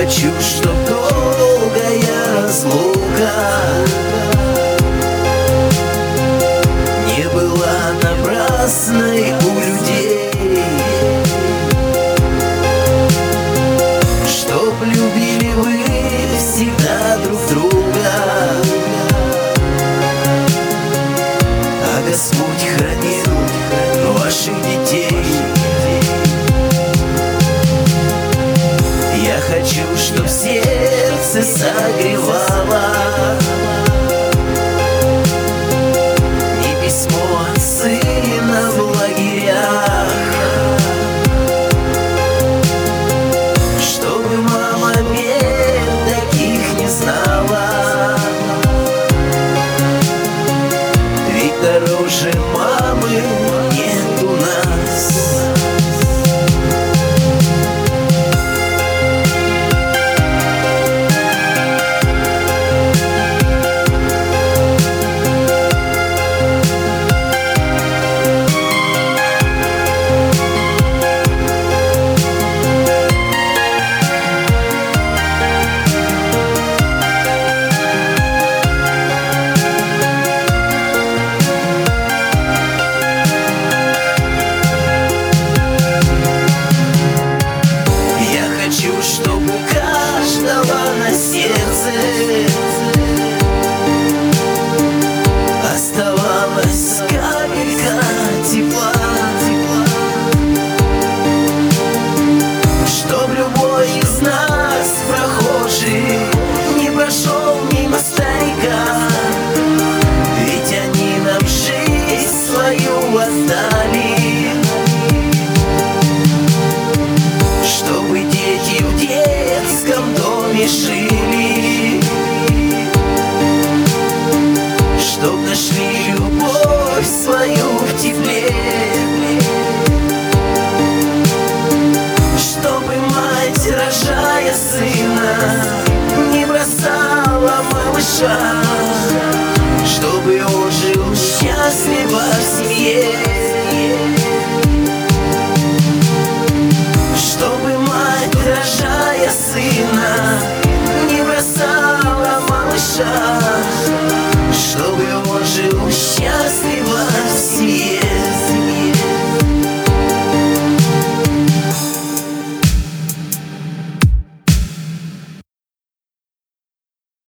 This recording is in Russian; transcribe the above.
хочу, чтоб долгая разлука не была напрасной у людей, чтоб любили вы всегда друг друга, а Господь хранил ваших детей. Я хочу, чтоб сердце согревало не письмо от сына в лагерях, чтобы мама бед таких не знала, ведь дороже мамы нет у нас. Чтоб у каждого на сердце оставалась капелька тепла, чтоб любой из нас, прохожий, не прошел мимо старика, ведь они нам жизнь свою отдали. Чтобы дети в детском доме жили, чтоб нашли любовь свою в тепле, чтобы мать, рожая сына, не бросала малыша, чтобы он жил счастливо в семье, чтобы мать, рожая сына, не бросала малыша,